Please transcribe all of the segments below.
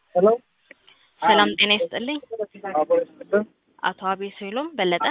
ሄሎ ሰላም ጤና ይስጥልኝ። አቶ አቤሴሎም በለጠ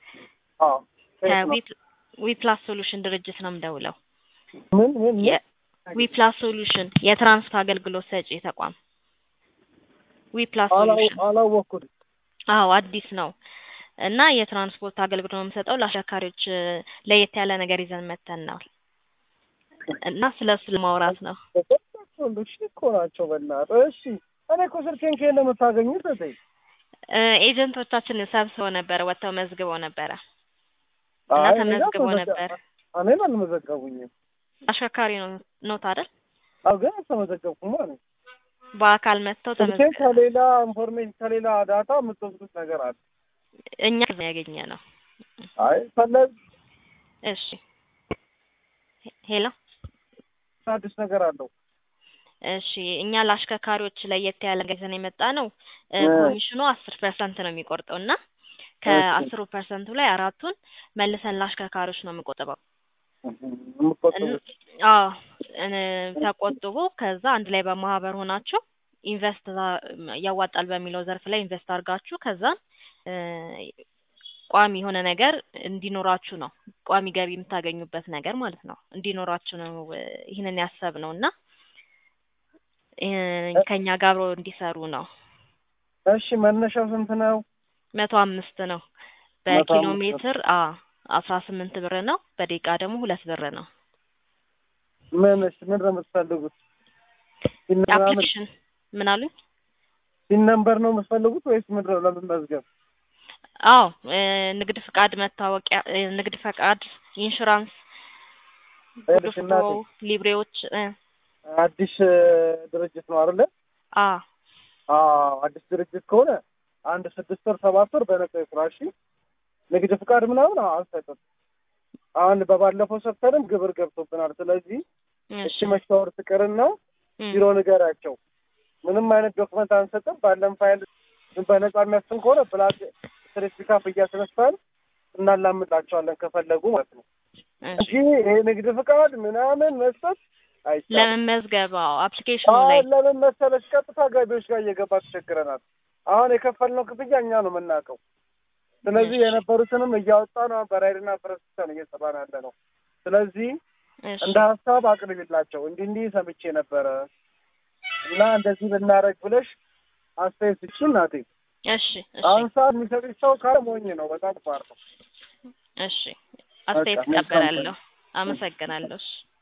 ከዊፕላስ ሶሉሽን ድርጅት ነው የምደውለው። ምን ዊፕላስ ሶሉሽን የትራንስፖርት አገልግሎት ሰጪ ተቋም። ዊፕላስ ሶሉሽን አላወኩት። አዎ አዲስ ነው እና የትራንስፖርት አገልግሎት ነው የምሰጠው። ለአሽከርካሪዎች ለየት ያለ ነገር ይዘን መተን ነው እና ስለሱ ለማውራት ነው። እሺ እኮ ናቸው በእናትህ። እሺ እኔ እኮ ስልኬን ከየት ነው የምታገኙት? ኤጀንቶቻችን ሰብስበው ነበር፣ ወጥተው መዝግበው ነበረ እና ተመዝግበው ነበር። እኔን አልመዘገቡኝም። አሽከርካሪ ነው አይደል? አዎ ግን አልተመዘገብኩም ማለት በአካል መጥተው ተመዝግበው ከሌላ ኢንፎርሜሽን ከሌላ ዳታ የምትወስዱት ነገር አለ። እኛ ያገኘ ነው። አይ ፈለግ እሺ ሄሎ አዲስ ነገር አለው። እሺ እኛ ለአሽከርካሪዎች ለየት ያለ ገንዘብ የመጣ ነው። ኮሚሽኑ 10% ነው የሚቆርጠው እና ከ10% ላይ 4ቱን መልሰን ለአሽከርካሪዎች ነው የምቆጥበው። አዎ ተቆጥቦ ከዛ አንድ ላይ በማህበር ሆናችሁ ኢንቨስት ያዋጣል በሚለው ዘርፍ ላይ ኢንቨስት አድርጋችሁ ከዛ ቋሚ የሆነ ነገር እንዲኖራችሁ ነው። ቋሚ ገቢ የምታገኙበት ነገር ማለት ነው እንዲኖራችሁ ነው ይሄንን ያሰብነውና ከኛ ጋር አብረው እንዲሰሩ ነው። እሺ መነሻው ስንት ነው? 105 ነው። በኪሎ ሜትር 18 ብር ነው። በደቂቃ ደግሞ 2 ብር ነው። ምን ነው የምትፈልጉት? አፕሊኬሽን ምን አሉኝ? ሲን ነምበር ነው የምትፈልጉት ወይስ ምንድን ነው ለመመዝገብ? አዎ ንግድ ፍቃድ፣ መታወቂያ፣ ንግድ ፍቃድ፣ ኢንሹራንስ፣ ሊብሬዎች። አዲስ ድርጅት ነው አይደል? አዲስ ድርጅት ከሆነ አንድ 6 ወር 7 ወር በነፃ ይፍራሽ። ንግድ ፍቃድ ምናምን አልሰጥም። አሁን በባለፈው ሰርተንም ግብር ገብቶብናል። ስለዚህ እሺ መሽታወር ትቀርና ቢሮ ንገራቸው። ምንም አይነት ዶክመንት አንሰጥም። ባለም ፋይል በነፃ የሚያስን ከሆነ ብላክ ሰርቲፊካት እያስነሳን እናላምጣቸዋለን ከፈለጉ ማለት ነው እንጂ ይሄ ንግድ ፍቃድ ምናምን መስጠት አይቻልም። ለመመዝገባው አፕሊኬሽኑ ላይ ለምን መሰለሽ ቀጥታ ገቢዎች ጋር እየገባ ተቸግረናል። አሁን የከፈልነው ክፍያ እኛ ነው የምናውቀው። ስለዚህ የነበሩትንም እያወጣን በራይድና ፕሮሰስን እየሰራን ያለ ነው። ስለዚህ እንደ ሀሳብ አቅርቢላቸው እንዲህ ሰምቼ ነበረ እና እንደዚህ ብናረግ ብለሽ አስተያየት ትችል ናቴ። እሺ አሁን ሰዓት የሚሰጥሽ ሰው ካለ ሞኝ ነው፣ በጣም ባር ነው። እሺ አስተያየት እቀበላለሁ። አመሰግናለሁ።